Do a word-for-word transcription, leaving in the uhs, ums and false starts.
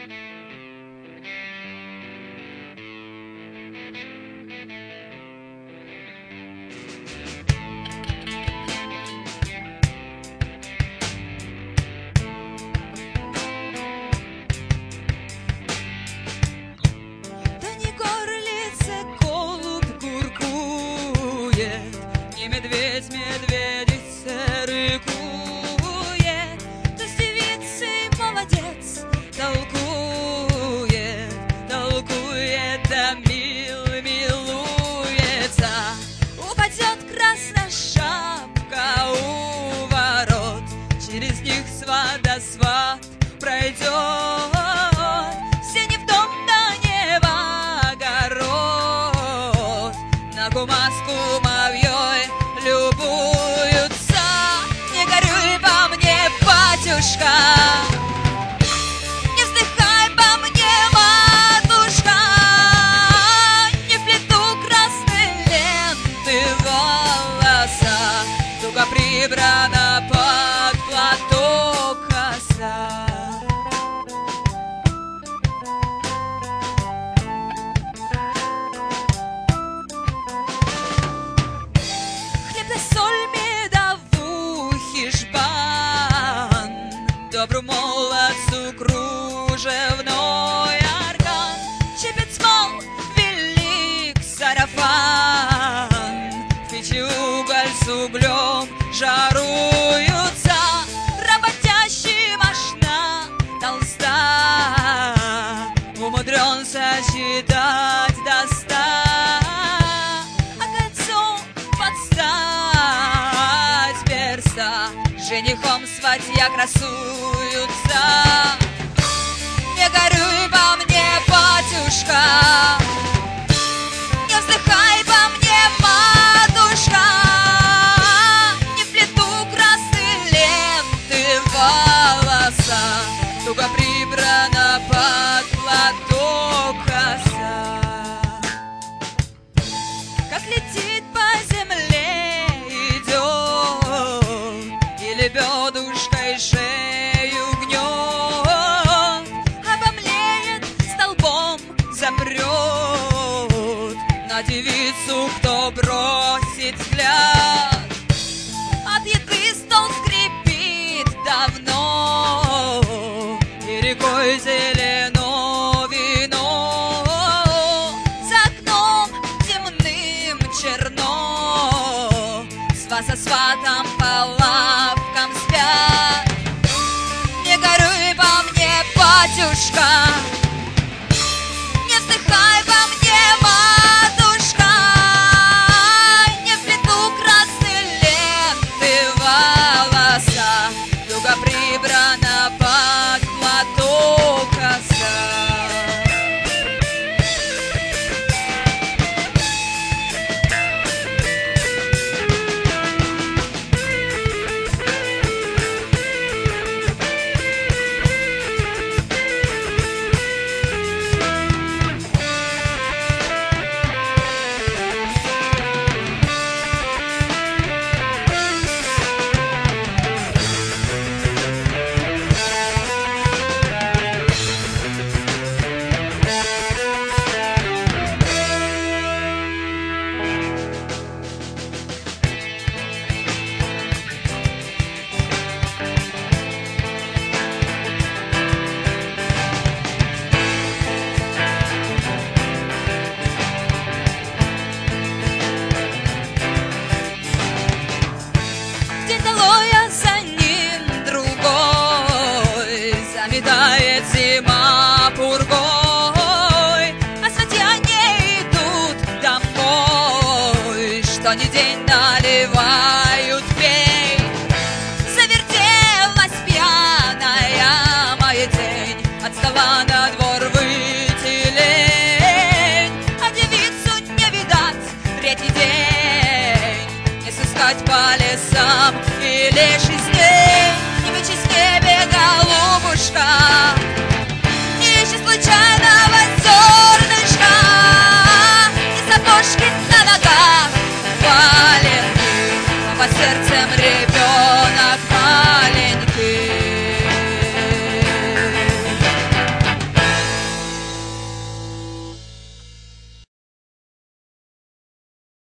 Медведь медведице рыкует, да с девицей молодец толкует, толкует, да мил милуется. Упадет красная шапка у ворот, через них сват да сват пройдет. Все не в дом, да не в огород, на кумаску мовьей любуются. Не горюй по мне, батюшка, не вздыхай по мне, матушка, не вплету красной ленты в волоса, туго прибрана под платок коса. Соль, медовухи, жбан, добру молодцу кружевной орган, чепец мол, велик сарафан, в печи уголь с углем жаруются, работящий мощна толста, умудрен сочетать до ста. Женихом сватья красуются. Не горюй по мне, батюшка, не вздыхай по мне, матушка, не вплету красной ленты в волоса, туго прибрана под платок коса. Как летит по земле лебедушкой шею гнет, обомлеет, столбом запрет на девицу, кто бросит взгляд. От еды стол скрипит давно, и рекой зелено вино, за окном темным черно, сват со сватом по лавкам спят. Не горюй по мне, батюшка, не вздыхай по мне, матушка, не вплету красной ленты в волоса, туго прибрана